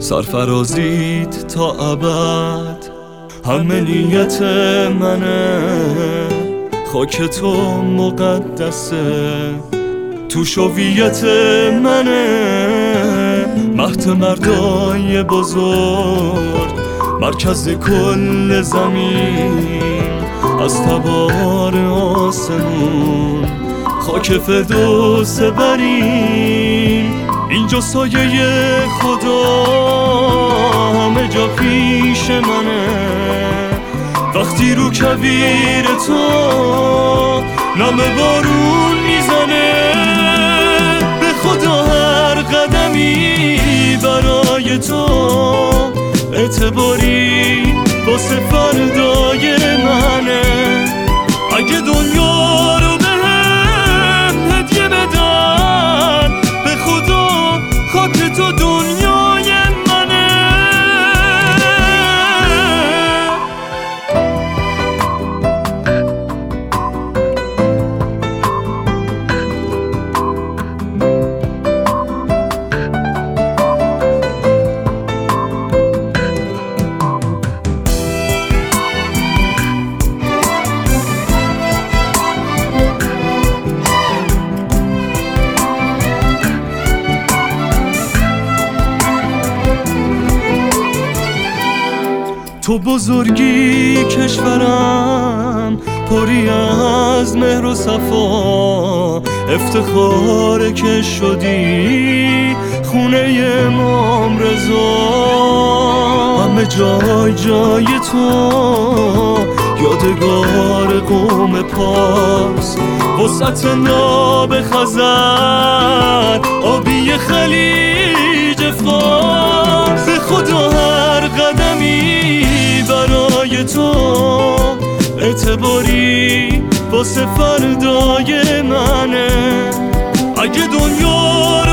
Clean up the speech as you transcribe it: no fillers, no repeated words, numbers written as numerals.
سرفرازیت تا ابد همه نیت منه، خاک تو مقدسه تو هویت منه. مهد مردای بزرگ مرکز کل زمین، از تبار آسمون خاک فردوس برین. اینجا سایه خدا همه جا پیش منه، وقتی رو کویر تو نم بارون میزنه. به خدا هر قدمی برای تو اعتباری واسه فردای منه. اگه دنیا رو بهم هدیه بدن، به خدا خاک تو دنیای منه. تو بزرگی کشورم پری از مهر و صفا، افتخار که شدی خونه امام رضا. همه جای جای تو یادگار قوم پارس، وسط ناب خزر آبی خلیج فارس. به خدا هر قدمی برای تو اعتباری واسه فردای منه. اگه دنیا